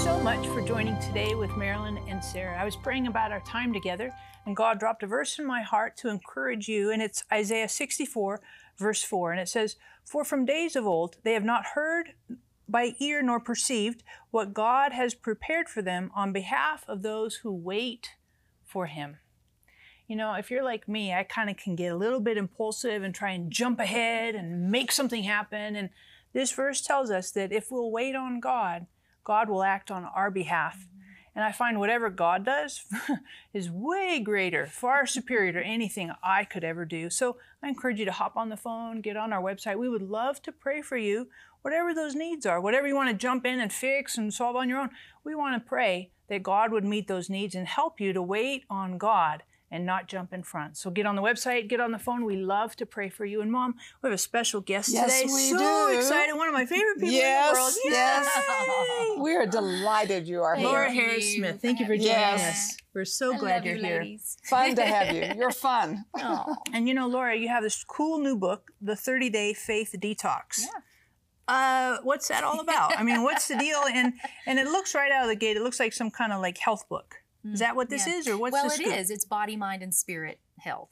so much for joining today with Marilyn and Sarah. I was praying about our time together, and God dropped a verse in my heart to encourage you, and it's Isaiah 64, verse 4, and it says, "For from days of old they have not heard by ear nor perceived what God has prepared for them on behalf of those who wait for Him." You know, if you're like me, I kind of can get a little bit impulsive and try and jump ahead and make something happen, and this verse tells us that if we'll wait on God, God will act on our behalf. And I find whatever God does is way greater, far superior to anything I could ever do. So I encourage you to hop on the phone, get on our website. We would love to pray for you, whatever those needs are, whatever you want to jump in and fix and solve on your own. We want to pray that God would meet those needs and help you to wait on God and not jump in front. So get on the website, get on the phone. We love to pray for you. And Mom, we have a special guest today. We so do. excited. One of my favorite people in the world. Yes. We are delighted you are here. Laura Harris Smith, thank you for joining us. We're so glad you're here. Ladies. Fun to have you. You're fun. And you know, Laura, you have this cool new book, The 30-Day Faith Detox. Yeah. What's that all about? I mean, what's the deal? And it looks right out of the gate, it looks like some kind of like health book. Is that what this is, or what's this? Well, it is. It's body, mind, and spirit health.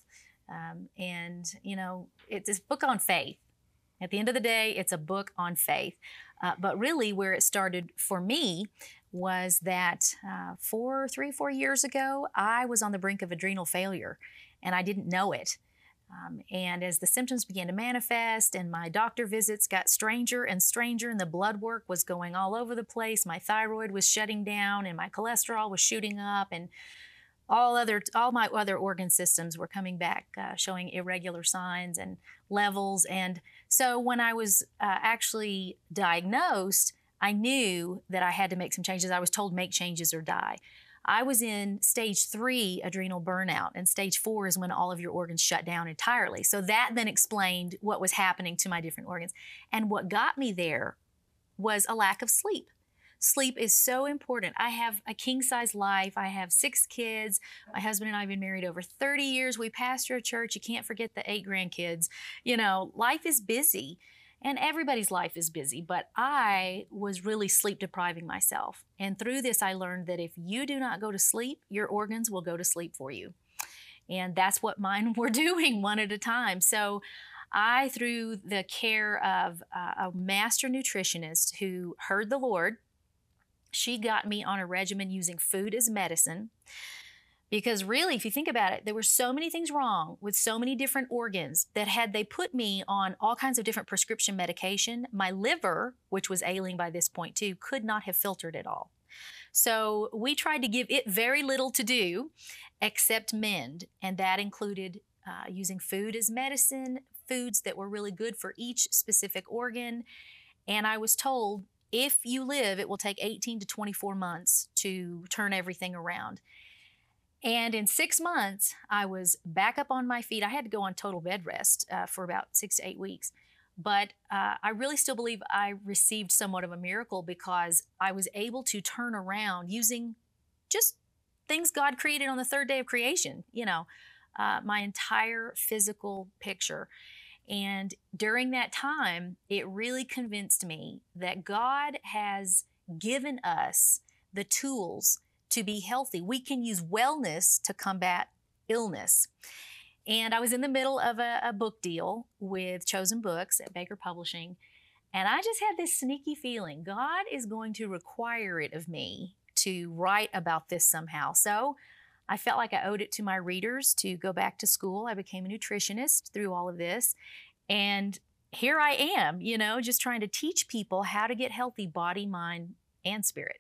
And, you know, it's a book on faith. At the end of the day, it's a book on faith. But really where it started for me was that 3 or 4 years ago, I was on the brink of adrenal failure, and I didn't know it. And as the symptoms began to manifest and my doctor visits got stranger and stranger and the blood work was going all over the place, my thyroid was shutting down and my cholesterol was shooting up, and all my other organ systems were coming back showing irregular signs and levels. And so when I was actually diagnosed, I knew that I had to make some changes. I was told make changes or die. I was in stage 3 adrenal burnout, and stage 4 is when all of your organs shut down entirely. So that then explained what was happening to my different organs. And what got me there was a lack of sleep. Sleep is so important. I have a king-size life. I have 6 kids. My husband and I have been married over 30 years. We pastor a church. You can't forget the 8 grandkids. You know, life is busy. And everybody's life is busy, but I was really sleep depriving myself. And through this, I learned that if you do not go to sleep, your organs will go to sleep for you. And that's what mine were doing, one at a time. So I, through the care of a master nutritionist who heard the Lord, she got me on a regimen using food as medicine. Because really, if you think about it, there were so many things wrong with so many different organs that had they put me on all kinds of different prescription medication, my liver, which was ailing by this point too, could not have filtered it all. So we tried to give it very little to do except mend, and that included using food as medicine, foods that were really good for each specific organ. And I was told, if you live, it will take 18 to 24 months to turn everything around. And in 6 months, I was back up on my feet. I had to go on total bed rest for about 6 to 8 weeks. But I really still believe I received somewhat of a miracle, because I was able to turn around using just things God created on the 3rd day of creation, you know, my entire physical picture. And during that time, it really convinced me that God has given us the tools to be healthy. We can use wellness to combat illness. And I was in the middle of a book deal with Chosen Books at Baker Publishing, and I just had this sneaky feeling God is going to require it of me to write about this somehow. So I felt like I owed it to my readers to go back to school. I became a nutritionist through all of this. And here I am, you know, just trying to teach people how to get healthy body, mind, and spirit.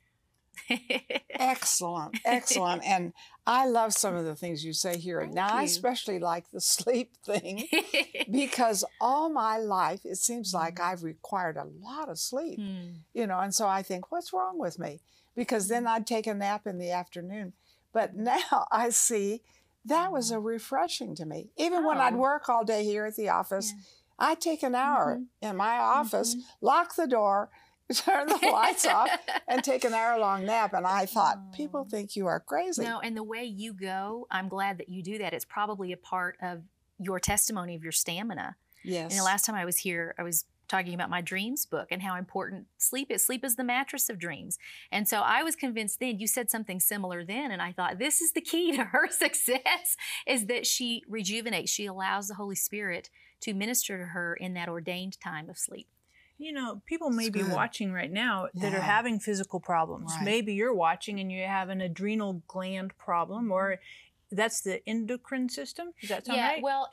Excellent, excellent. And I love some of the things you say here. Now, I especially like the sleep thing, because all my life, it seems like I've required a lot of sleep, you know, and so I think, what's wrong with me? Because then I'd take a nap in the afternoon. But now I see that was a refreshing to me. Even when I'd work all day here at the office, I'd take an hour in my office, lock the door, turn the lights off, and take an hour-long nap. And I thought, people think you are crazy. No, and the way you go, I'm glad that you do that. It's probably a part of your testimony of your stamina. Yes. And the last time I was here, I was talking about my dreams book and how important sleep is. Sleep is the mattress of dreams. And so I was convinced then, you said something similar then, and I thought this is the key to her success, is that she rejuvenates. She allows the Holy Spirit to minister to her in that ordained time of sleep. You know, people may be good. watching right now that are Yeah. having physical problems. Right. Maybe you're watching and you have an adrenal gland problem, or that's the endocrine system. Does that sound right? Well,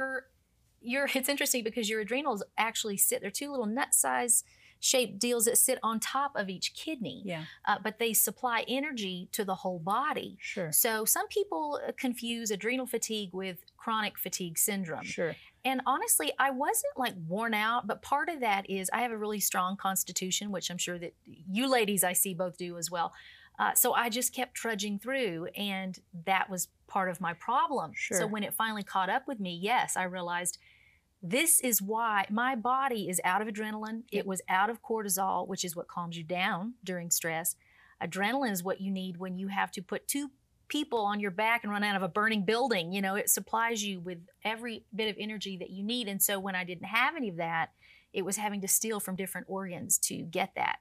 it's interesting because your adrenals actually sit, they're two little nut-size shaped deals that sit on top of each kidney. Yeah. But they supply energy to the whole body. Sure. So some people confuse adrenal fatigue with chronic fatigue syndrome. Sure. And honestly, I wasn't like worn out, but part of that is I have a really strong constitution, which I'm sure that you ladies I see both do as well. So I just kept trudging through, and that was part of my problem. Sure. So when it finally caught up with me, yes, I realized this is why my body is out of adrenaline. Yep. It was out of cortisol, which is what calms you down during stress. Adrenaline is what you need when you have to put two people on your back and run out of a burning building. You know, it supplies you with every bit of energy that you need. And so when I didn't have any of that, it was having to steal from different organs to get that.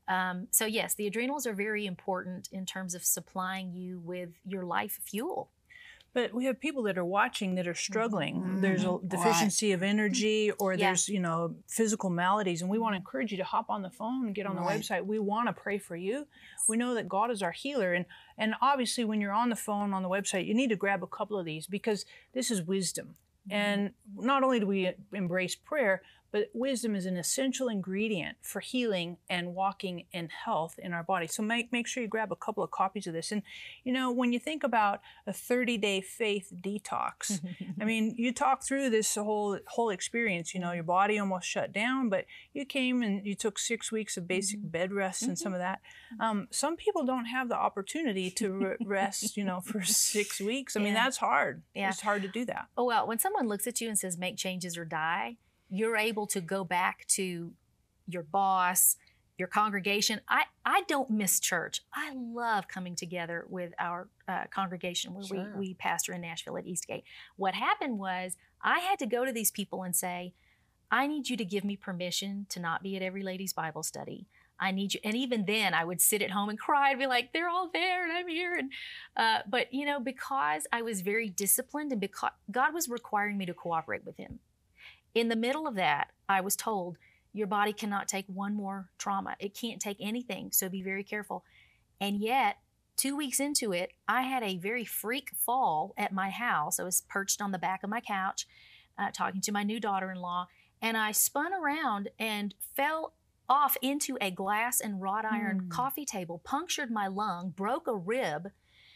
So yes, the adrenals are very important in terms of supplying you with your life fuel. But we have people that are watching that are struggling. Mhm. There's a deficiency of energy, or Yeah. there's, physical maladies. And we want to encourage you to hop on the phone and get on the Right. website. We want to pray for you. We know that God is our healer. And obviously, when you're on the phone, on the website, you need to grab a couple of these, because this is wisdom. And not only do we embrace prayer, but wisdom is an essential ingredient for healing and walking in health in our body. So make sure you grab a couple of copies of this. And, when you think about a 30-day faith detox, I mean, you talk through this whole experience. Your body almost shut down, but you came and you took 6 weeks of basic bed rest and some of that. Some people don't have the opportunity to rest, for 6 weeks. I mean, Yeah. that's hard. Yeah. It's hard to do that. Oh, well, when someone looks at you and says, make changes or die, you're able to go back to your boss, your congregation. I don't miss church. I love coming together with our congregation where Sure. we pastor in Nashville at Eastgate. What happened was I had to go to these people and say, I need you to give me permission to not be at every ladies' Bible study. I need you. And even then I would sit at home and cry and be like, they're all there and I'm here. And, but because I was very disciplined and because God was requiring me to cooperate with him. In the middle of that, I was told, your body cannot take one more trauma. It can't take anything, so be very careful. And yet, 2 weeks into it, I had a very freak fall at my house. I was perched on the back of my couch, talking to my new daughter-in-law, and I spun around and fell off into a glass and wrought iron coffee table, punctured my lung, broke a rib.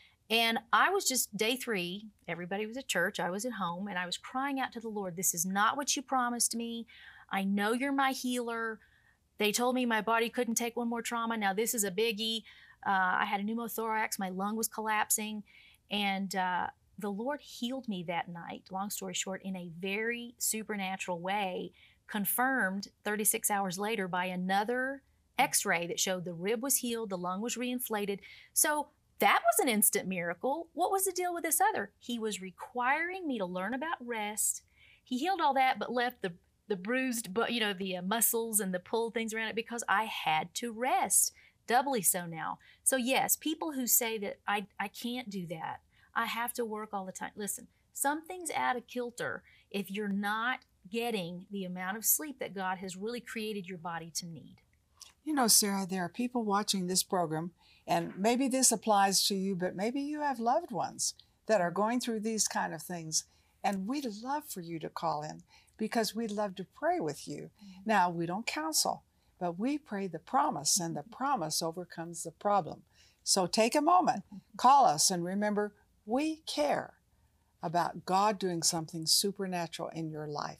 And I was just day 3, everybody was at church, I was at home, and I was crying out to the Lord, this is not what you promised me. I know you're my healer. They told me my body couldn't take one more trauma. Now this is a biggie. I had a pneumothorax, my lung was collapsing, and the Lord healed me that night, long story short, in a very supernatural way, confirmed 36 hours later by another x-ray that showed the rib was healed, the lung was reinflated. So that was an instant miracle. What was the deal with this other? He was requiring me to learn about rest. He healed all that, but left the bruised, but the muscles and the pulled things around it because I had to rest. Doubly so now. So yes, people who say that I can't do that, I have to work all the time. Listen, something's out of kilter if you're not getting the amount of sleep that God has really created your body to need. Sarah, there are people watching this program, and maybe this applies to you, but maybe you have loved ones that are going through these kind of things, and we'd love for you to call in because we'd love to pray with you. Now, we don't counsel, but we pray the promise, and the promise overcomes the problem. So take a moment, call us, and remember, we care about God doing something supernatural in your life.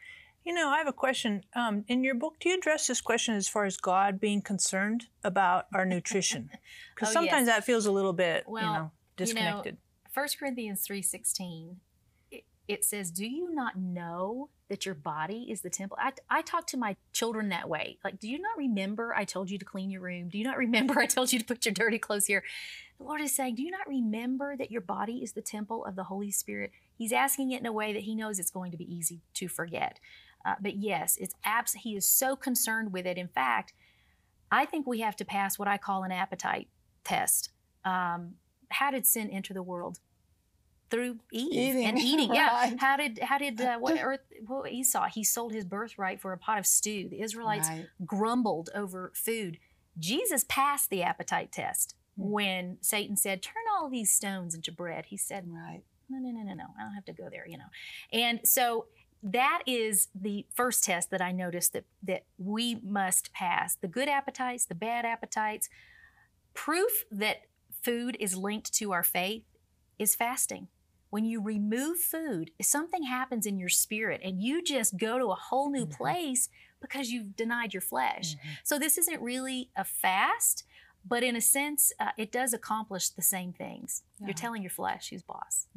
I have a question. In your book, do you address this question as far as God being concerned about our nutrition? Because sometimes that feels a little bit, disconnected. 1 Corinthians 3:16, it says, do you not know that your body is the temple? I talk to my children that way. Like, do you not remember I told you to clean your room? Do you not remember I told you to put your dirty clothes here? The Lord is saying, do you not remember that your body is the temple of the Holy Spirit? He's asking it in a way that he knows it's going to be easy to forget. But yes, he is so concerned with it. In fact, I think we have to pass what I call an appetite test. How did sin enter the world? Through Eve and eating. Right. Yeah. How did what Esau? He sold his birthright for a pot of stew. The Israelites grumbled over food. Jesus passed the appetite test when Satan said, "Turn all these stones into bread." He said, "No. I don't have to go there." And so that is the first test that I noticed that we must pass. The good appetites, the bad appetites. Proof that food is linked to our faith is fasting. When you remove food, something happens in your spirit and you just go to a whole new place because you've denied your flesh. So this isn't really a fast, but in a sense, it does accomplish the same things. You're telling your flesh who's boss.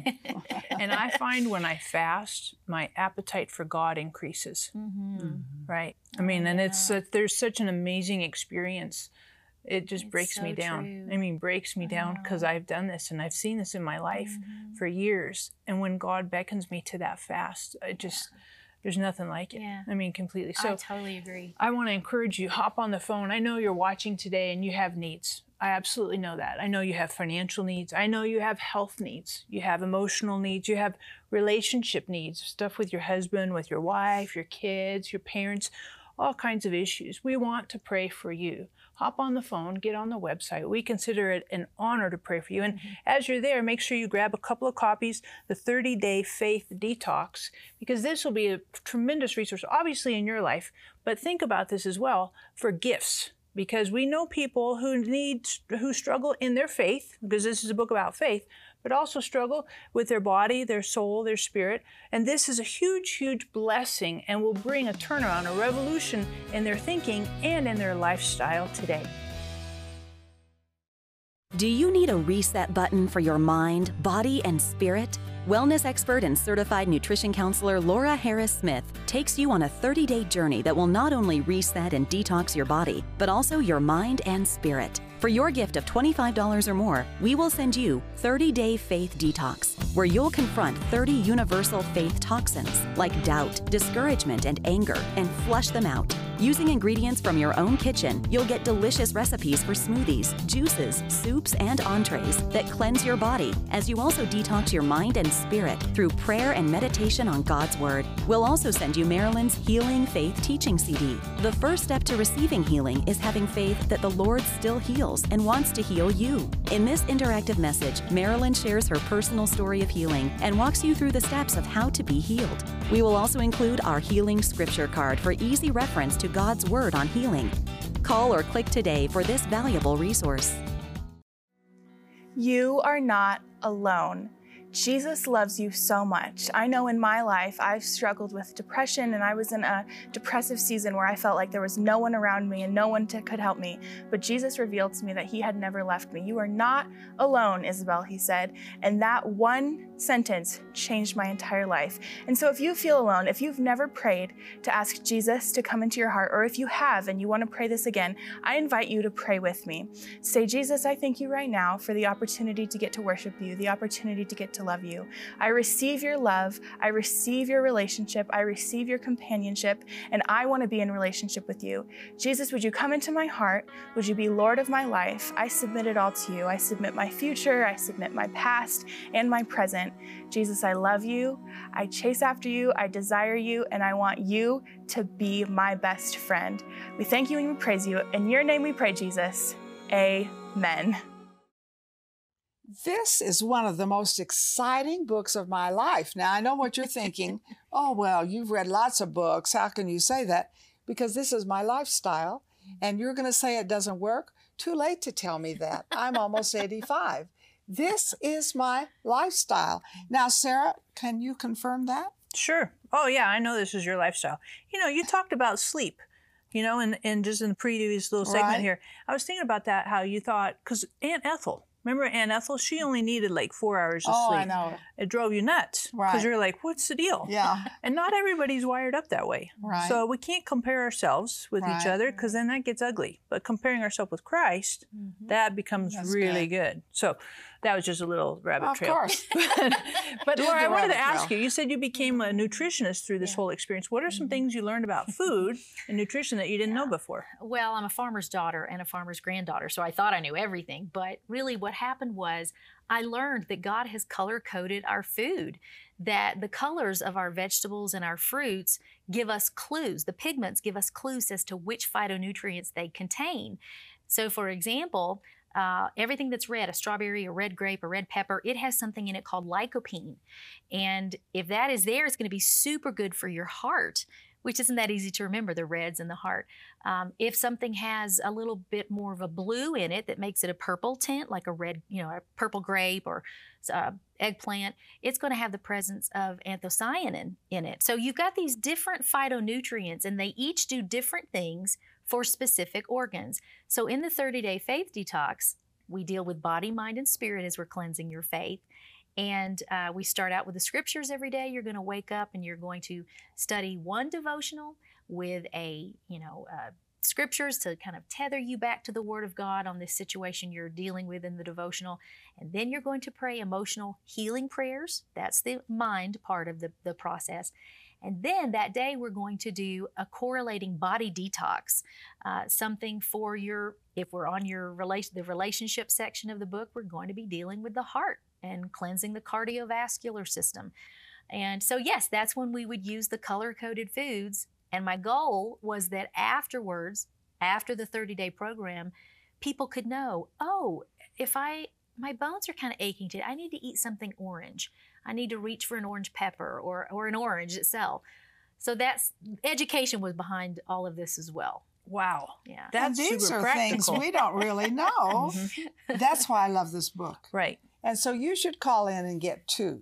And I find when I fast, my appetite for God increases, right? I mean, and there's such an amazing experience. It just breaks me down. True. I mean, breaks me down because I've done this and I've seen this in my life for years. And when God beckons me to that fast, there's nothing like it. Yeah. I mean, completely. So I totally agree. I want to encourage you, hop on the phone. I know you're watching today and you have needs. I absolutely know that. I know you have financial needs. I know you have health needs. You have emotional needs. You have relationship needs, stuff with your husband, with your wife, your kids, your parents, all kinds of issues. We want to pray for you. Hop on the phone, get on the website. We consider it an honor to pray for you. And as you're there, make sure you grab a couple of copies, the 30-Day Faith Detox, because this will be a tremendous resource, obviously in your life, but think about this as well for gifts, because we know people who struggle in their faith, because this is a book about faith, but also struggle with their body, their soul, their spirit. And this is a huge, huge blessing and will bring a turnaround, a revolution in their thinking and in their lifestyle today. Do you need a reset button for your mind, body, and spirit? Wellness expert and certified nutrition counselor Laura Harris Smith takes you on a 30-day journey that will not only reset and detox your body, but also your mind and spirit. For your gift of $25 or more, we will send you 30-Day Faith Detox, where you'll confront 30 universal faith toxins like doubt, discouragement, and anger, and flush them out. Using ingredients from your own kitchen, you'll get delicious recipes for smoothies, juices, soups, and entrees that cleanse your body, as you also detox your mind and spirit through prayer and meditation on God's Word. We'll also send you Marilyn's Healing Faith Teaching CD. The first step to receiving healing is having faith that the Lord still heals and wants to heal you. In this interactive message, Marilyn shares her personal story of healing and walks you through the steps of how to be healed. We will also include our healing scripture card for easy reference to God's Word on healing. Call or click today for this valuable resource. You are not alone. Jesus loves you so much. I know in my life, I've struggled with depression, and I was in a depressive season where I felt like there was no one around me and no one could help me. But Jesus revealed to me that He had never left me. You are not alone, Isabel, He said. And that one sentence changed my entire life. And so if you feel alone, if you've never prayed to ask Jesus to come into your heart, or if you have and you want to pray this again, I invite you to pray with me. Say, Jesus, I thank you right now for the opportunity to get to worship you, the opportunity to get to love you. I receive your love. I receive your relationship. I receive your companionship, and I want to be in relationship with you. Jesus, would you come into my heart? Would you be Lord of my life? I submit it all to you. I submit my future. I submit my past and my present. Jesus, I love you. I chase after you. I desire you, and I want you to be my best friend. We thank you and we praise you. In your name we pray, Jesus. Amen. This is one of the most exciting books of my life. Now, I know what you're thinking. Oh, well, you've read lots of books. How can you say that? Because this is my lifestyle, and you're going to say it doesn't work? Too late to tell me that. I'm almost 85. This is my lifestyle. Now, Sarah, can you confirm that? Sure. Oh, yeah, I know this is your lifestyle. You know, you talked about sleep, you know, and just in the previous little segment here. I was thinking about that, how you thought, because Aunt Ethel, remember Aunt Ethel? She only needed like 4 hours of sleep. Oh, I know. It drove you nuts. Right. Because you're like, what's the deal? Yeah. And not everybody's wired up that way. Right. So we can't compare ourselves with each other, because then that gets ugly. But comparing ourselves with Christ, that becomes really good. So That was just a little rabbit Of trail. course. But Do Laura, the I wanted to rabbit ask trail. you, you said you became a nutritionist through this whole experience. What are some things you learned about food and nutrition that you didn't know before? Well, I'm a farmer's daughter and a farmer's granddaughter, so I thought I knew everything. But really what happened was I learned that God has color-coded our food, that the colors of our vegetables and our fruits give us clues. The pigments give us clues as to which phytonutrients they contain. So for example, everything that's red, a strawberry, a red grape, a red pepper, it has something in it called lycopene. And if that is there, it's going to be super good for your heart, which isn't that easy to remember, the reds in the heart. If something has a little bit more of a blue in it that makes it a purple tint, like a red, a purple grape or eggplant, it's going to have the presence of anthocyanin in it. So you've got these different phytonutrients, and they each do different things for specific organs. So in the 30-day faith detox, we deal with body, mind, and spirit as we're cleansing your faith. And we start out with the scriptures every day. You're going to wake up and you're going to study one devotional with scriptures to kind of tether you back to the Word of God on this situation you're dealing with in the devotional. And then you're going to pray emotional healing prayers. That's the mind part of the process. And then that day we're going to do a correlating body detox, something for if we're on the relationship section of the book, we're going to be dealing with the heart and cleansing the cardiovascular system. And so yes, that's when we would use the color-coded foods. And my goal was that afterwards, after the 30-day program, people could know, oh, if my bones are kind of aching today, I need to eat something orange. I need to reach for an orange pepper or an orange itself. So that's education was behind all of this as well. Wow. Yeah. That's And these super are practical. things we don't really know. That's why I love this book. Right. And so you should call in and get 2.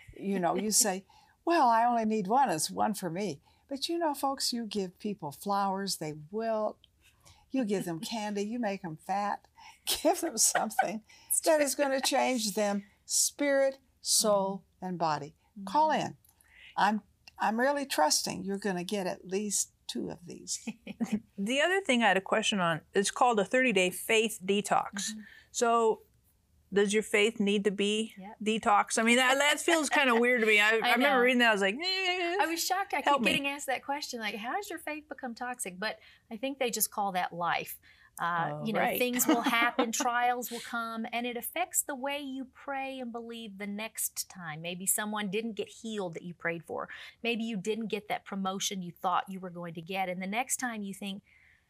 You say, well, I only need 1. It's 1 for me. But folks, you give people flowers, they wilt. You give them candy, you make them fat. Give them something that is going to change them spirit, soul, and body. Call in. I'm really trusting you're going to get at least 2 of these. The other thing I had a question on, it's called a 30-day faith detox. So does your faith need to be detox? I mean, that feels kind of weird to me. I remember reading that. I was like, I was shocked. I keep getting asked that question, like, how does your faith become toxic? But I think they just call that life. Right. Things will happen, trials will come, and it affects the way you pray and believe the next time. Maybe someone didn't get healed that you prayed for. Maybe you didn't get that promotion you thought you were going to get. And the next time you think,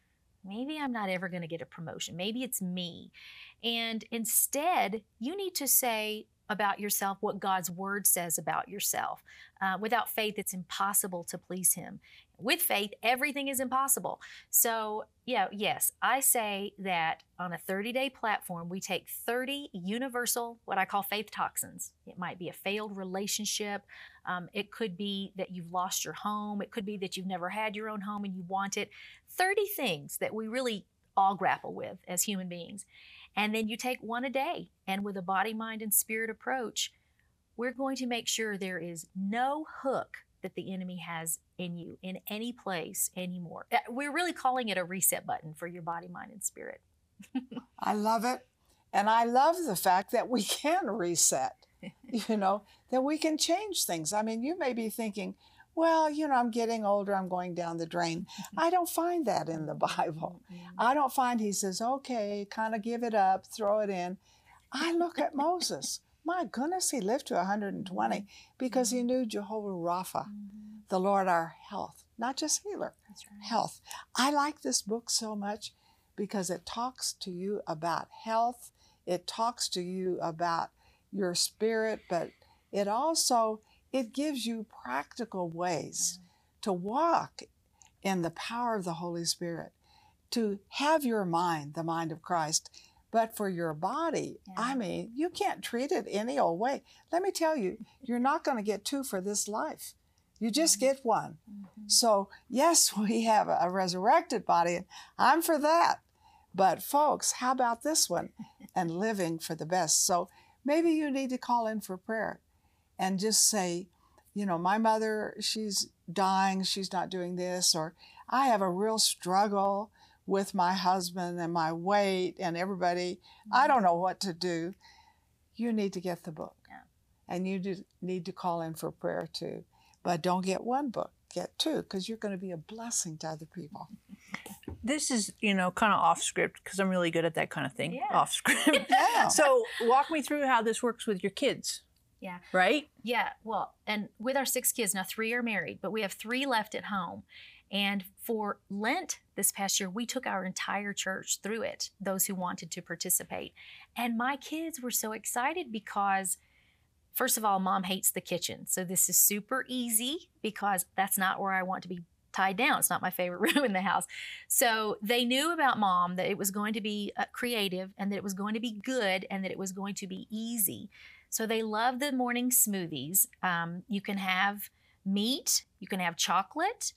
maybe I'm not ever going to get a promotion. Maybe it's me. And instead, you need to say about yourself what God's word says about yourself. Without faith, it's impossible to please Him. With faith, everything is impossible. So, yes, I say that on a 30-day platform, we take 30 universal, what I call faith toxins. It might be a failed relationship. It could be that you've lost your home. It could be that you've never had your own home and you want it. 30 things that we really all grapple with as human beings. And then you take 1 a day. And with a body, mind, and spirit approach, we're going to make sure there is no hook that the enemy has in you in any place anymore. We're really calling it a reset button for your body, mind, and spirit. I love it. And I love the fact that we can reset, that we can change things. I mean, you may be thinking, well, I'm getting older, I'm going down the drain. I don't find that in the Bible. I don't find He says, okay, kind of give it up, throw it in. I look at Moses. My goodness, he lived to 120 because he knew Jehovah Rapha, the Lord our health, not just healer, health. I like this book so much because it talks to you about health. It talks to you about your spirit, but it gives you practical ways to walk in the power of the Holy Spirit, to have your mind, the mind of Christ. But for your body, I mean, you can't treat it any old way. Let me tell you, you're not going to get 2 for this life. You just get 1. So, yes, we have a resurrected body, and I'm for that. But folks, how about this one? And living for the best. So maybe you need to call in for prayer and just say, my mother, she's dying, she's not doing this, or I have a real struggle with my husband and my weight and everybody. I don't know what to do. you need to get the book. Yeah. And you need to call in for prayer too. But don't get one book, get two, because you're going to be a blessing to other people. This is, kind of off script because I'm really good at that kind of thing, Yeah. off script. Yeah. So walk me through how this works with your kids. Yeah. Right? Yeah, well, and with our 6 kids, now 3 are married, but we have 3 left at home. And for Lent this past year, we took our entire church through it, those who wanted to participate. And my kids were so excited because, first of all, Mom hates the kitchen. So this is super easy because that's not where I want to be tied down. It's not my favorite room in the house. So they knew about Mom, that it was going to be creative and that it was going to be good and that it was going to be easy. So they love the morning smoothies. You can have meat, you can have chocolate.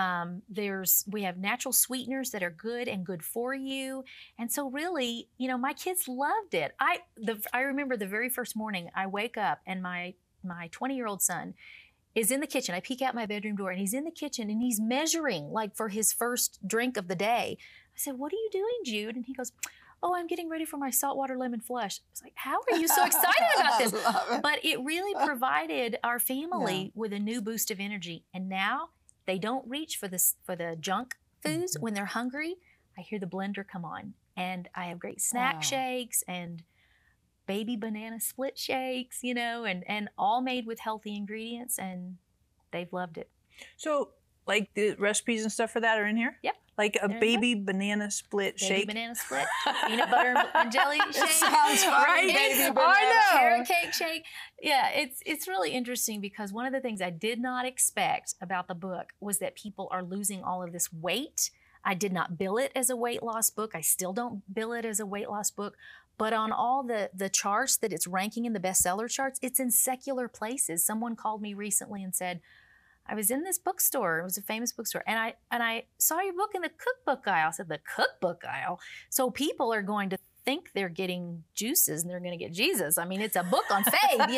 We have natural sweeteners that are good and good for you. And so really, my kids loved it. I remember the very first morning I wake up and my 20-year-old son is in the kitchen. I peek out my bedroom door and he's in the kitchen and he's measuring like for his first drink of the day. I said, "What are you doing, Jude?" And he goes, "Oh, I'm getting ready for my saltwater lemon flush." I was like, "How are you so excited about this?" I love it. But it really provided our family with a new boost of energy. And now they don't reach for the junk foods when they're hungry. I hear the blender come on, and I have great snack shakes and baby banana split shakes, and all made with healthy ingredients, and they've loved it. So, like the recipes and stuff for that are in here? Yep. Like a They're in baby banana split Baby shake? banana split, peanut butter and jelly shake. Sounds funny, Right? baby I banana. know. Carrot cake shake. Yeah, it's really interesting because one of the things I did not expect about the book was that people are losing all of this weight. I did not bill it as a weight loss book. I still don't bill it as a weight loss book. But on all the charts that it's ranking in the bestseller charts, it's in secular places. Someone called me recently and said, "I was in this bookstore. It was a famous bookstore. And I saw your book in the cookbook aisle." I said, "The cookbook aisle?" So people are going to think they're getting juices and they're going to get Jesus. I mean, it's a book on faith, But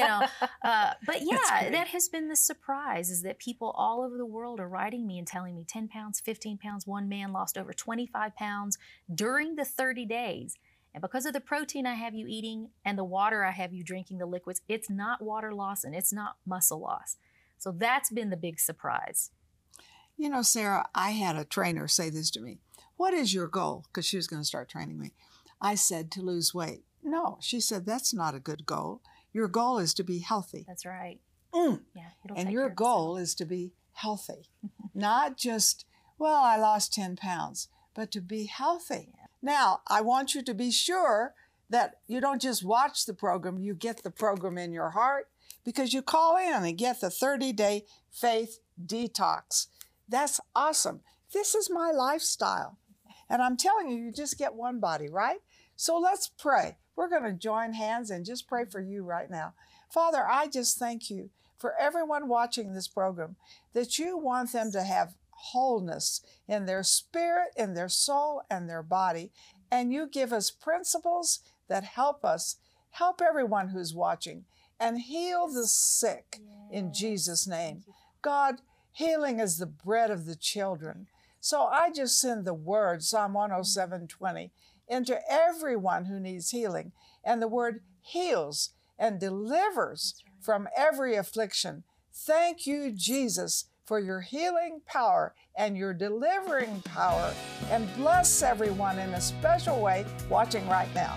yeah, that has been the surprise, is that people all over the world are writing me and telling me 10 pounds, 15 pounds. One man lost over 25 pounds during the 30 days. And because of the protein I have you eating and the water I have you drinking, the liquids, it's not water loss and it's not muscle loss. So that's been the big surprise. Sarah, I had a trainer say this to me. "What is your goal?" Because she was going to start training me. I said, "To lose weight." "No," she said, "that's not a good goal. Your goal is to be healthy." That's right. Mm. Yeah, it'll And take your care of goal is to be healthy. Not just, well, I lost 10 pounds, but to be healthy. Yeah. Now, I want you to be sure that you don't just watch the program, you get the program in your heart, because you call in and get the 30-day faith detox. That's awesome. This is my lifestyle. And I'm telling you, you just get one body, right? So let's pray. We're going to join hands and just pray for you right now. Father, I just thank you for everyone watching this program, that you want them to have wholeness in their spirit, in their soul, and their body. And you give us principles that help us, help everyone who's watching, and heal the sick in Jesus' name. God, healing is the bread of the children. So I just send the word, Psalm 107:20, into everyone who needs healing. And the word heals and delivers from every affliction. Thank you, Jesus, for your healing power and your delivering power. And bless everyone in a special way watching right now.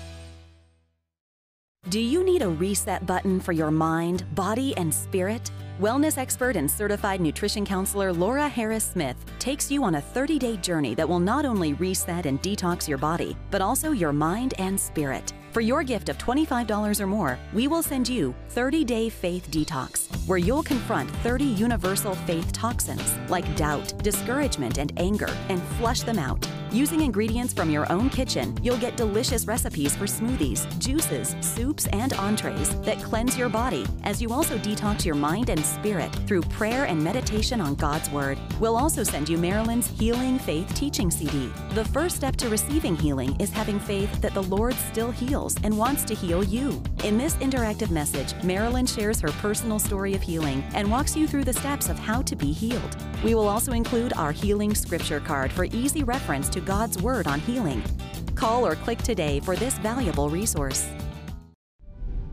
Do you need a reset button for your mind, body, and spirit? Wellness expert and certified nutrition counselor Laura Harris Smith takes you on a 30-day journey that will not only reset and detox your body, but also your mind and spirit. For your gift of $25 or more, we will send you 30-Day Faith Detox, where you'll confront 30 universal faith toxins like doubt, discouragement, and anger, and flush them out. Using ingredients from your own kitchen, you'll get delicious recipes for smoothies, juices, soups, and entrees that cleanse your body, as you also detox your mind and spirit through prayer and meditation on God's Word. We'll also send you Marilyn's Healing Faith Teaching CD. The first step to receiving healing is having faith that the Lord still heals and wants to heal you. In this interactive message, Marilyn shares her personal story of healing and walks you through the steps of how to be healed. We will also include our healing scripture card for easy reference to God's Word on healing. Call or click today for this valuable resource.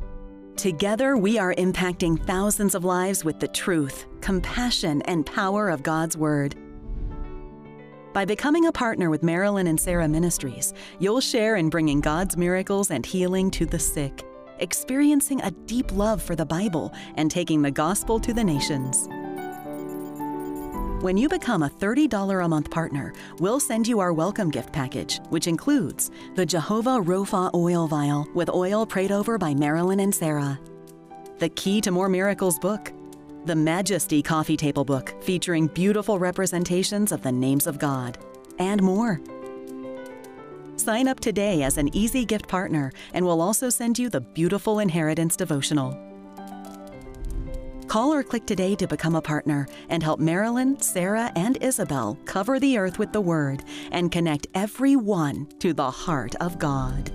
Together, we are impacting thousands of lives with the truth, compassion, and power of God's Word. By becoming a partner with Marilyn and Sarah Ministries, you'll share in bringing God's miracles and healing to the sick, experiencing a deep love for the Bible, and taking the gospel to the nations. When you become a $30 a month partner, we'll send you our welcome gift package, which includes the Jehovah Rapha oil vial with oil prayed over by Marilyn and Sarah, the Key to More Miracles book, the Majesty coffee table book featuring beautiful representations of the names of God, and more. Sign up today as an easy gift partner, and we'll also send you the beautiful Inheritance devotional. Call or click today to become a partner and help Marilyn, Sarah, and Isabel cover the earth with the Word and connect everyone to the heart of God.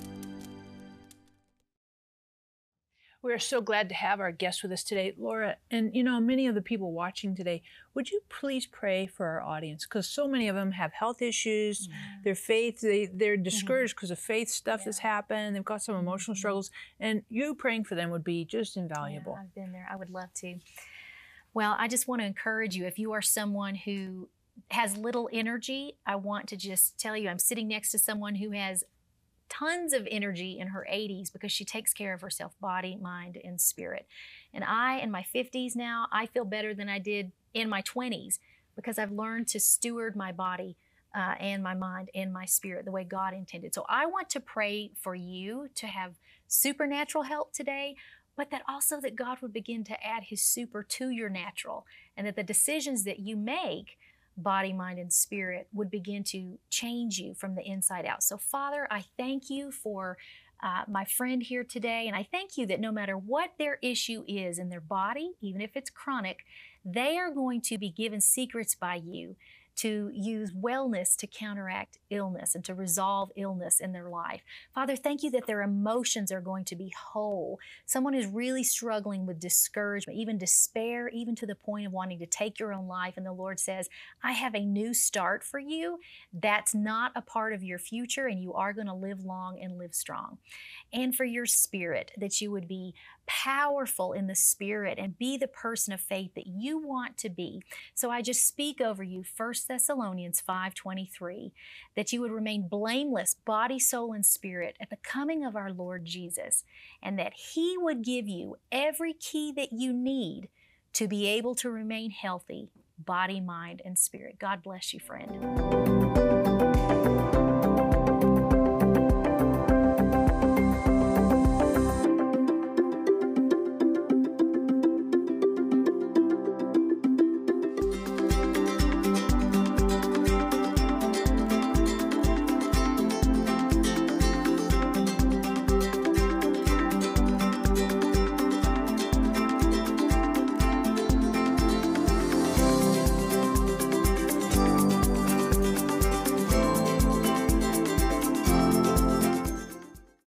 We're so glad to have our guest with us today, Laura. And you know, many of the people watching today, would you please pray for our audience? Because so many of them have health issues, their faith, they're discouraged because of faith stuff that's happened. They've got some emotional struggles. And you praying for them would be just invaluable. Yeah, I've been there. I would love to. Well, I just want to encourage you. If you are someone who has little energy, I want to just tell you, I'm sitting next to someone who has tons of energy in her 80s because she takes care of herself, body, mind, and spirit. And I, in my 50s now, I feel better than I did in my 20s because I've learned to steward my body and my mind and my spirit the way God intended. So I want to pray for you to have supernatural help today, but that also that God would begin to add His super to your natural, and that the decisions that you make, body, mind, and spirit, would begin to change you from the inside out. So Father, I thank you for my friend here today, and I thank you that no matter what their issue is in their body, even if it's chronic, they are going to be given secrets by you to use wellness to counteract illness and to resolve illness in their life. Father, thank you that their emotions are going to be whole. Someone who's really struggling with discouragement, even despair, even to the point of wanting to take your own life, and the Lord says, I have a new start for you. That's not a part of your future, and you are going to live long and live strong. And for your spirit, that you would be powerful in the spirit and be the person of faith that you want to be. So I just speak over you, 1 Thessalonians 5:23, that you would remain blameless, body, soul, and spirit at the coming of our Lord Jesus, and that He would give you every key that you need to be able to remain healthy, body, mind, and spirit. God bless you, friend.